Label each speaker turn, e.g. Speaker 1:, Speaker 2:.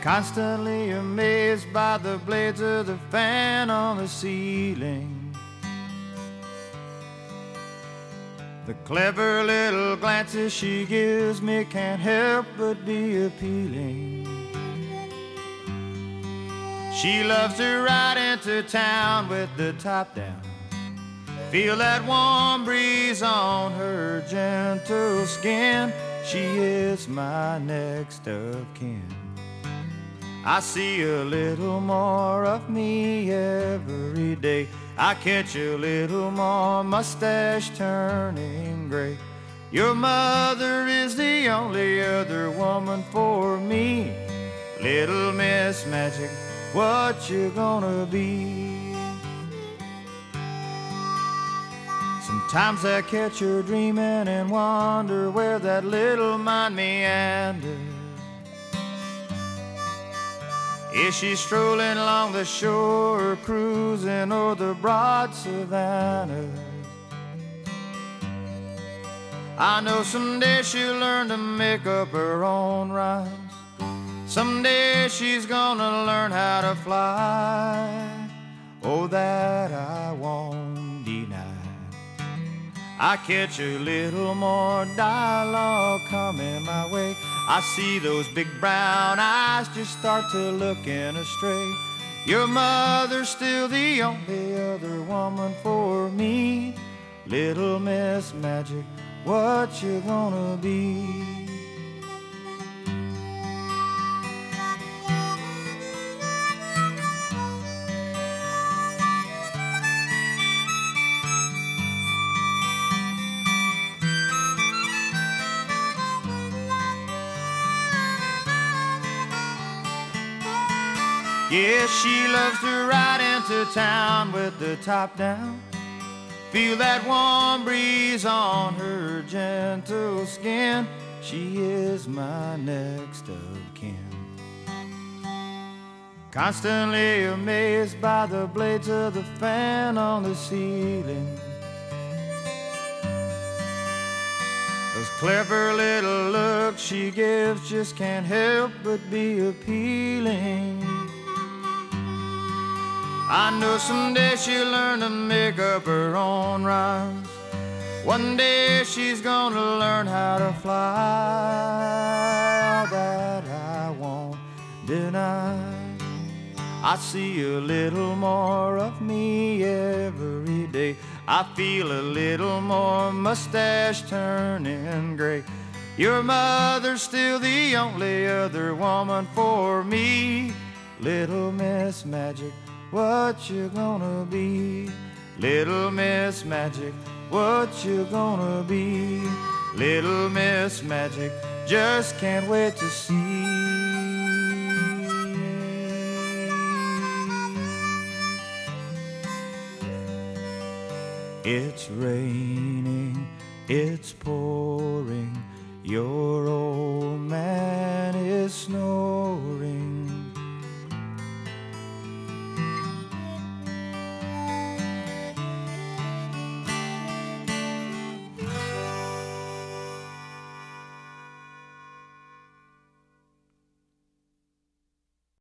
Speaker 1: Constantly amazed by the blades of the fan on the ceiling. The clever little glances she gives me can't help but be appealing. She loves to ride into town with the top down, feel that warm breeze on her gentle skin. She is my next of kin. I see a little more of me every day. I catch a little more mustache turning gray. Your mother is the only other woman for me. Little Miss Magic, what you gonna be? Sometimes I catch her dreaming and wonder where that little mind meanders. Is she strolling along the shore or cruising o'er the broad savannas? I know someday she'll learn to make up her own rhymes. Someday she's gonna learn how to fly. Oh, that I won't deny. I catch a little more dialogue coming my way. I see those big brown eyes just start to looking astray. Your mother's still the only other woman for me. Little Miss Magic, what you gonna be? Yes, she loves to ride into town with the top down, feel that warm breeze on her gentle skin. She is my next of kin. Constantly amazed by the blades of the fan on the ceiling. Those clever little looks she gives just can't help but be appealing. I know someday she'll learn to make up her own rhymes. One day she's gonna learn how to fly. All that I won't deny. I see a little more of me every day. I feel a little more mustache turning gray. Your mother's still the only other woman for me. Little Miss Magic, what you gonna be? Little Miss Magic, what you gonna be? Little Miss Magic, just can't wait to see. It's raining, it's pouring, you're